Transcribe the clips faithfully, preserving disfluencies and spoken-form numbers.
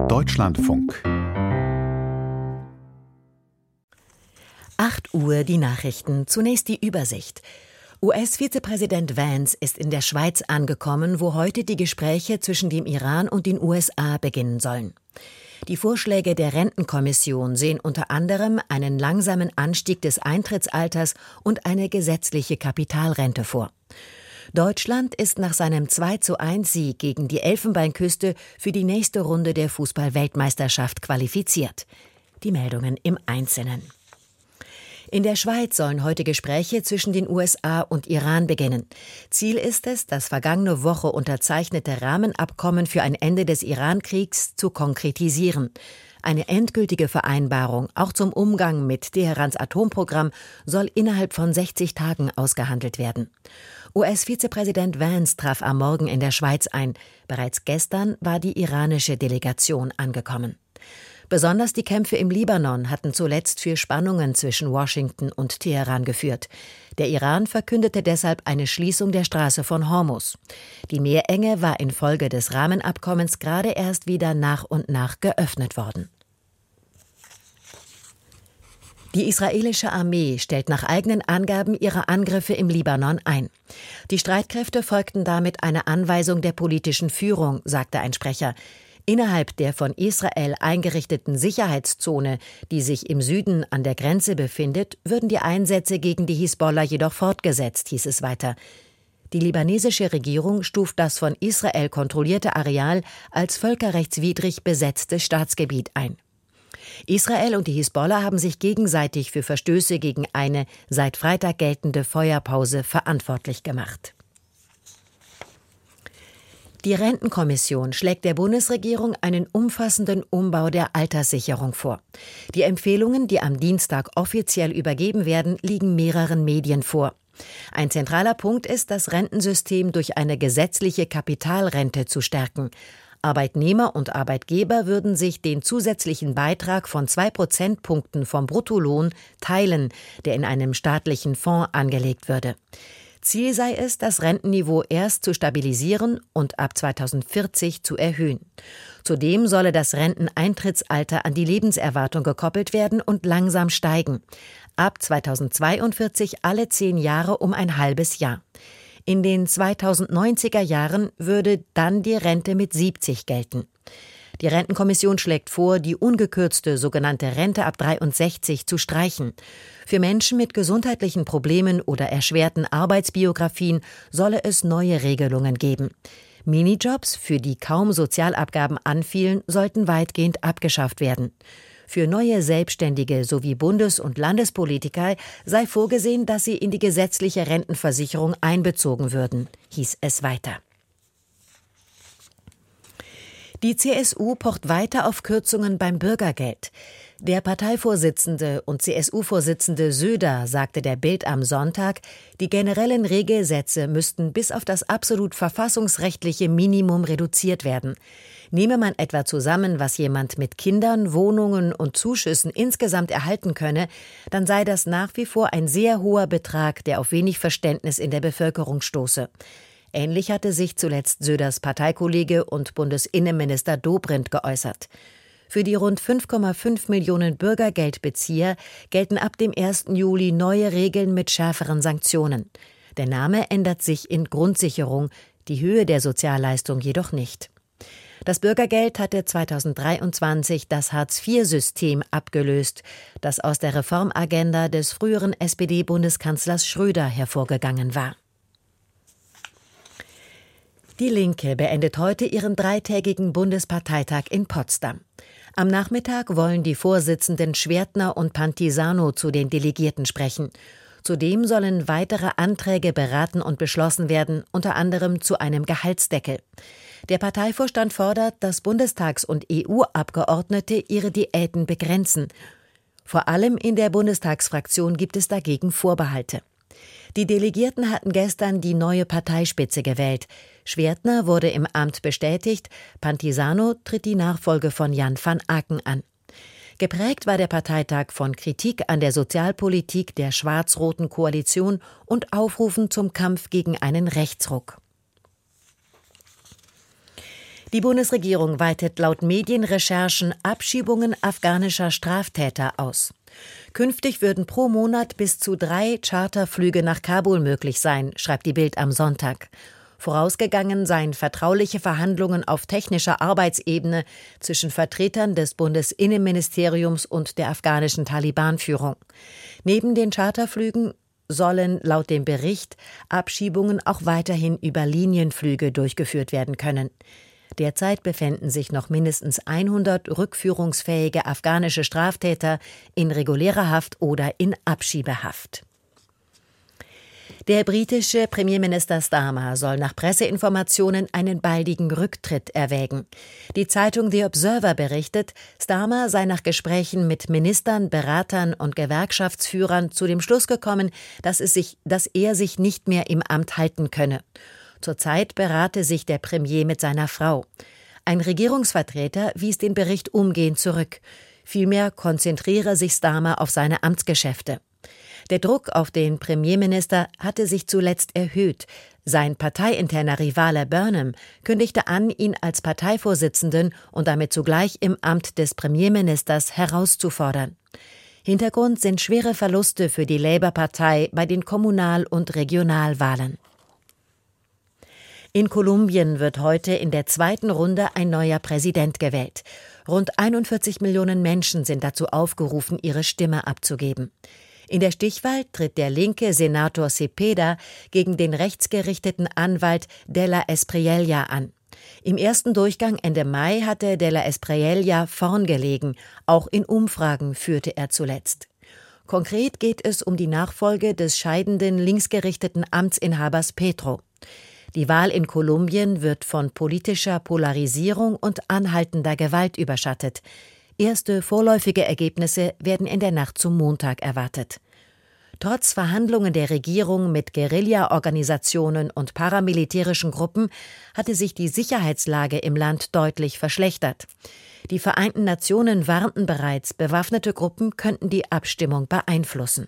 Deutschlandfunk. acht Uhr die Nachrichten. Zunächst die Übersicht. U S-Vizepräsident Vance ist in der Schweiz angekommen, wo heute die Gespräche zwischen dem Iran und den U S A beginnen sollen. Die Vorschläge der Rentenkommission sehen unter anderem einen langsamen Anstieg des Eintrittsalters und eine gesetzliche Kapitalrente vor. Deutschland ist nach seinem zwei zu eins Sieg gegen die Elfenbeinküste für die nächste Runde der Fußball-Weltmeisterschaft qualifiziert. Die Meldungen im Einzelnen. In der Schweiz sollen heute Gespräche zwischen den U S A und Iran beginnen. Ziel ist es, das vergangene Woche unterzeichnete Rahmenabkommen für ein Ende des Iran-Kriegs zu konkretisieren. Eine endgültige Vereinbarung, auch zum Umgang mit Teherans Atomprogramm, soll innerhalb von sechzig Tagen ausgehandelt werden. U S-Vizepräsident Vance traf am Morgen in der Schweiz ein. Bereits gestern war die iranische Delegation angekommen. Besonders die Kämpfe im Libanon hatten zuletzt für Spannungen zwischen Washington und Teheran geführt. Der Iran verkündete deshalb eine Schließung der Straße von Hormuz. Die Meerenge war infolge des Rahmenabkommens gerade erst wieder nach und nach geöffnet worden. Die israelische Armee stellt nach eigenen Angaben ihre Angriffe im Libanon ein. Die Streitkräfte folgten damit einer Anweisung der politischen Führung, sagte ein Sprecher. Innerhalb der von Israel eingerichteten Sicherheitszone, die sich im Süden an der Grenze befindet, würden die Einsätze gegen die Hisbollah jedoch fortgesetzt, hieß es weiter. Die libanesische Regierung stuft das von Israel kontrollierte Areal als völkerrechtswidrig besetztes Staatsgebiet ein. Israel und die Hisbollah haben sich gegenseitig für Verstöße gegen eine seit Freitag geltende Feuerpause verantwortlich gemacht. Die Rentenkommission schlägt der Bundesregierung einen umfassenden Umbau der Alterssicherung vor. Die Empfehlungen, die am Dienstag offiziell übergeben werden, liegen mehreren Medien vor. Ein zentraler Punkt ist, das Rentensystem durch eine gesetzliche Kapitalrente zu stärken. Arbeitnehmer und Arbeitgeber würden sich den zusätzlichen Beitrag von zwei Prozentpunkten vom Bruttolohn teilen, der in einem staatlichen Fonds angelegt würde. Ziel sei es, das Rentenniveau erst zu stabilisieren und ab zweitausendvierzig zu erhöhen. Zudem solle das Renteneintrittsalter an die Lebenserwartung gekoppelt werden und langsam steigen. Ab zweitausendzweiundvierzig alle zehn Jahre um ein halbes Jahr. In den zweitausendneunziger Jahren würde dann die Rente mit siebzig gelten. Die Rentenkommission schlägt vor, die ungekürzte sogenannte Rente ab dreiundsechzig zu streichen. Für Menschen mit gesundheitlichen Problemen oder erschwerten Arbeitsbiografien solle es neue Regelungen geben. Minijobs, für die kaum Sozialabgaben anfielen, sollten weitgehend abgeschafft werden. Für neue Selbstständige sowie Bundes- und Landespolitiker sei vorgesehen, dass sie in die gesetzliche Rentenversicherung einbezogen würden, hieß es weiter. Die C S U pocht weiter auf Kürzungen beim Bürgergeld. Der Parteivorsitzende und C S U-Vorsitzende Söder sagte der Bild am Sonntag, die generellen Regelsätze müssten bis auf das absolut verfassungsrechtliche Minimum reduziert werden. Nehme man etwa zusammen, was jemand mit Kindern, Wohnungen und Zuschüssen insgesamt erhalten könne, dann sei das nach wie vor ein sehr hoher Betrag, der auf wenig Verständnis in der Bevölkerung stoße. Ähnlich hatte sich zuletzt Söders Parteikollege und Bundesinnenminister Dobrindt geäußert. Für die rund fünf Komma fünf Millionen Bürgergeldbezieher gelten ab dem ersten Juli neue Regeln mit schärferen Sanktionen. Der Name ändert sich in Grundsicherung, die Höhe der Sozialleistung jedoch nicht. Das Bürgergeld hatte zweitausenddreiundzwanzig das Hartz vier System abgelöst, das aus der Reformagenda des früheren S P D-Bundeskanzlers Schröder hervorgegangen war. Die Linke beendet heute ihren dreitägigen Bundesparteitag in Potsdam. Am Nachmittag wollen die Vorsitzenden Schwertner und Pantisano zu den Delegierten sprechen. Zudem sollen weitere Anträge beraten und beschlossen werden, unter anderem zu einem Gehaltsdeckel. Der Parteivorstand fordert, dass Bundestags- und E U-Abgeordnete ihre Diäten begrenzen. Vor allem in der Bundestagsfraktion gibt es dagegen Vorbehalte. Die Delegierten hatten gestern die neue Parteispitze gewählt. Schwertner wurde im Amt bestätigt, Pantisano tritt die Nachfolge von Jan van Aken an. Geprägt war der Parteitag von Kritik an der Sozialpolitik der schwarz-roten Koalition und Aufrufen zum Kampf gegen einen Rechtsruck. Die Bundesregierung weitet laut Medienrecherchen Abschiebungen afghanischer Straftäter aus. Künftig würden pro Monat bis zu drei Charterflüge nach Kabul möglich sein, schreibt die Bild am Sonntag. Vorausgegangen seien vertrauliche Verhandlungen auf technischer Arbeitsebene zwischen Vertretern des Bundesinnenministeriums und der afghanischen Taliban-Führung. Neben den Charterflügen sollen laut dem Bericht Abschiebungen auch weiterhin über Linienflüge durchgeführt werden können. Derzeit befinden sich noch mindestens hundert rückführungsfähige afghanische Straftäter in regulärer Haft oder in Abschiebehaft. Der britische Premierminister Starmer soll nach Presseinformationen einen baldigen Rücktritt erwägen. Die Zeitung The Observer berichtet, Starmer sei nach Gesprächen mit Ministern, Beratern und Gewerkschaftsführern zu dem Schluss gekommen, dass, es sich, dass er sich nicht mehr im Amt halten könne. Zurzeit berate sich der Premier mit seiner Frau. Ein Regierungsvertreter wies den Bericht umgehend zurück. Vielmehr konzentriere sich Starmer auf seine Amtsgeschäfte. Der Druck auf den Premierminister hatte sich zuletzt erhöht. Sein parteiinterner Rivale Burnham kündigte an, ihn als Parteivorsitzenden und damit zugleich im Amt des Premierministers herauszufordern. Hintergrund sind schwere Verluste für die Labour-Partei bei den Kommunal- und Regionalwahlen. In Kolumbien wird heute in der zweiten Runde ein neuer Präsident gewählt. Rund einundvierzig Millionen Menschen sind dazu aufgerufen, ihre Stimme abzugeben. In der Stichwahl tritt der linke Senator Cepeda gegen den rechtsgerichteten Anwalt De La Espriella an. Im ersten Durchgang Ende Mai hatte De La Espriella vorn gelegen. Auch in Umfragen führte er zuletzt. Konkret geht es um die Nachfolge des scheidenden linksgerichteten Amtsinhabers Petro. Die Wahl in Kolumbien wird von politischer Polarisierung und anhaltender Gewalt überschattet. Erste vorläufige Ergebnisse werden in der Nacht zum Montag erwartet. Trotz Verhandlungen der Regierung mit Guerilla-Organisationen und paramilitärischen Gruppen hatte sich die Sicherheitslage im Land deutlich verschlechtert. Die Vereinten Nationen warnten bereits, bewaffnete Gruppen könnten die Abstimmung beeinflussen.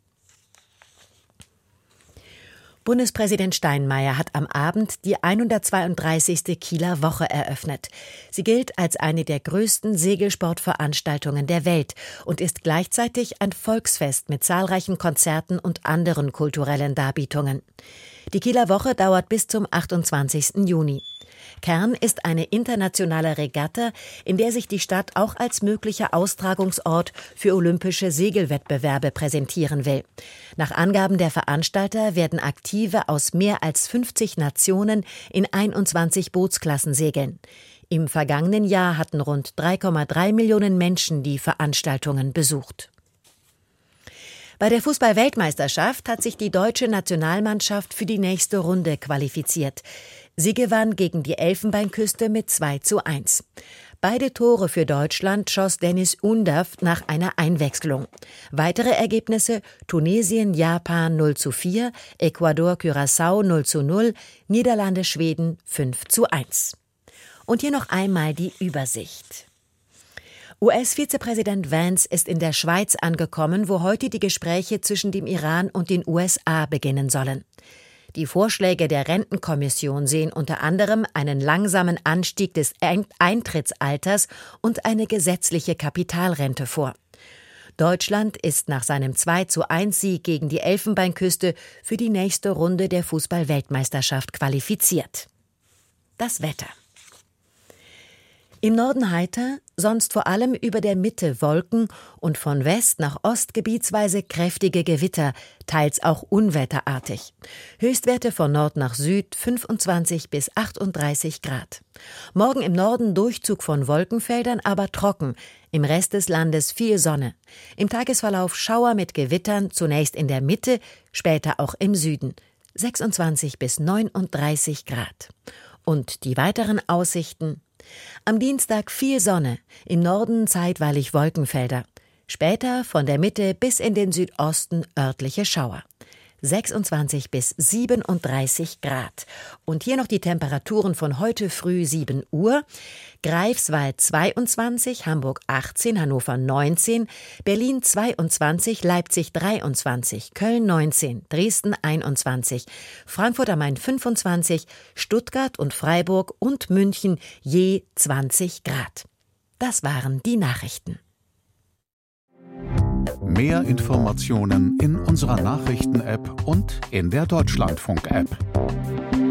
Bundespräsident Steinmeier hat am Abend die hundertzweiunddreißigste Kieler Woche eröffnet. Sie gilt als eine der größten Segelsportveranstaltungen der Welt und ist gleichzeitig ein Volksfest mit zahlreichen Konzerten und anderen kulturellen Darbietungen. Die Kieler Woche dauert bis zum achtundzwanzigsten Juni. Kern ist eine internationale Regatta, in der sich die Stadt auch als möglicher Austragungsort für olympische Segelwettbewerbe präsentieren will. Nach Angaben der Veranstalter werden Aktive aus mehr als fünfzig Nationen in einundzwanzig Bootsklassen segeln. Im vergangenen Jahr hatten rund drei Komma drei Millionen Menschen die Veranstaltungen besucht. Bei der Fußball-Weltmeisterschaft hat sich die deutsche Nationalmannschaft für die nächste Runde qualifiziert. Sie gewann gegen die Elfenbeinküste mit zwei zu eins. Beide Tore für Deutschland schoss Dennis Undav nach einer Einwechslung. Weitere Ergebnisse: Tunesien, Japan null zu vier, Ecuador, Curaçao null zu null, Niederlande, Schweden fünf zu eins. Und hier noch einmal die Übersicht. U S-Vizepräsident Vance ist in der Schweiz angekommen, wo heute die Gespräche zwischen dem Iran und den U S A beginnen sollen. Die Vorschläge der Rentenkommission sehen unter anderem einen langsamen Anstieg des Eintrittsalters und eine gesetzliche Kapitalrente vor. Deutschland ist nach seinem zwei zu eins Sieg gegen die Elfenbeinküste für die nächste Runde der Fußball-Weltmeisterschaft qualifiziert. Das Wetter. Im Norden heiter, sonst vor allem über der Mitte Wolken und von West nach Ost gebietsweise kräftige Gewitter, teils auch unwetterartig. Höchstwerte von Nord nach Süd fünfundzwanzig bis achtunddreißig Grad. Morgen im Norden Durchzug von Wolkenfeldern, aber trocken. Im Rest des Landes viel Sonne. Im Tagesverlauf Schauer mit Gewittern, zunächst in der Mitte, später auch im Süden. sechsundzwanzig bis neununddreißig Grad. Und die weiteren Aussichten: Am Dienstag viel Sonne, im Norden zeitweilig Wolkenfelder. Später von der Mitte bis in den Südosten örtliche Schauer. sechsundzwanzig bis siebenunddreißig Grad. Und hier noch die Temperaturen von heute früh sieben Uhr. Greifswald zweiundzwanzig, Hamburg achtzehn, Hannover neunzehn, Berlin zweiundzwanzig, Leipzig dreiundzwanzig, Köln neunzehn, Dresden einundzwanzig, Frankfurt am Main fünfundzwanzig, Stuttgart und Freiburg und München je zwanzig Grad. Das waren die Nachrichten. Mehr Informationen in unserer Nachrichten-App und in der Deutschlandfunk-App.